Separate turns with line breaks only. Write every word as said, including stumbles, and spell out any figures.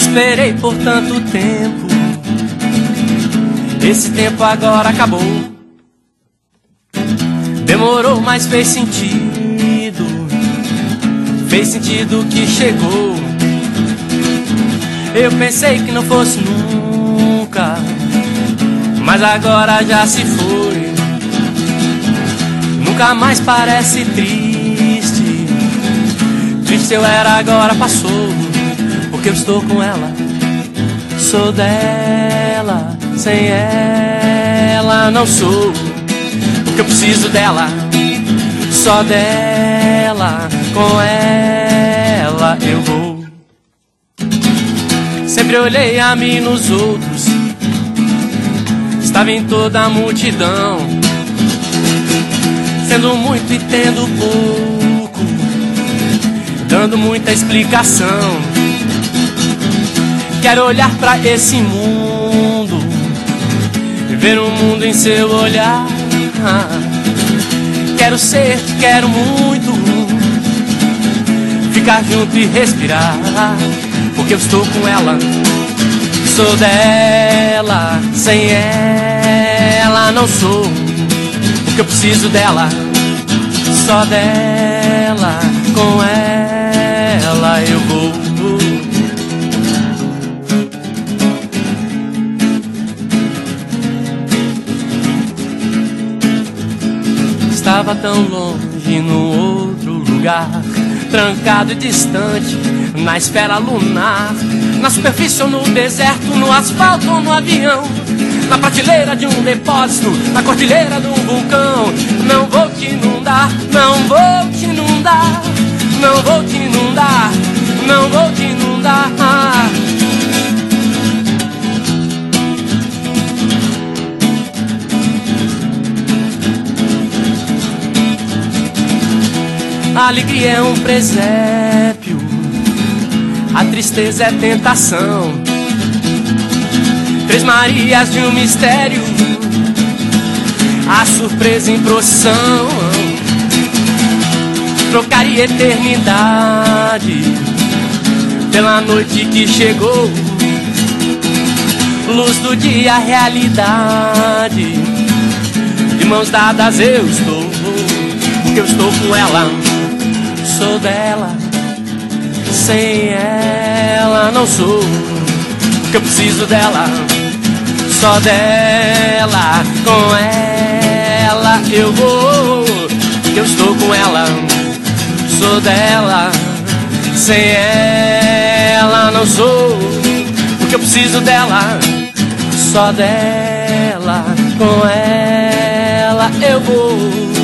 Esperei por tanto tempo, esse tempo agora acabou. Demorou, mas fez sentido, fez sentido que chegou. Eu pensei que não fosse nunca, mas agora já se foi. Nunca mais parece triste, triste eu era, agora passou. Porque eu estou com ela, sou dela, sem ela não sou. Porque eu preciso dela, só dela, com ela eu vou. Sempre olhei a mim nos outros, estava em toda a multidão, sendo muito e tendo pouco, dando muita explicação. Quero olhar pra esse mundo e ver o mundo em seu olhar. Quero ser, quero muito ficar junto e respirar. Porque eu estou com ela, sou dela, sem ela não sou. Porque eu preciso dela, só dela, com ela eu vou. Estava tão longe no outro lugar, trancado e distante, na esfera lunar, na superfície ou no deserto, no asfalto ou no avião, na prateleira de um depósito, na cordilheira do vulcão. Não vou te inundar, não vou te inundar, não vou te inundar, não vou te inundar. A alegria é um presépio, a tristeza é tentação. Três Marias de um mistério, a surpresa em procissão. Trocaria eternidade pela noite que chegou, luz do dia, realidade. De mãos dadas eu estou, porque eu estou com ela, sou dela, sem ela não sou. Porque eu preciso dela, só dela, com ela eu vou. Porque eu estou com ela, sou dela, sem ela não sou. Porque eu preciso dela, só dela, com ela eu vou.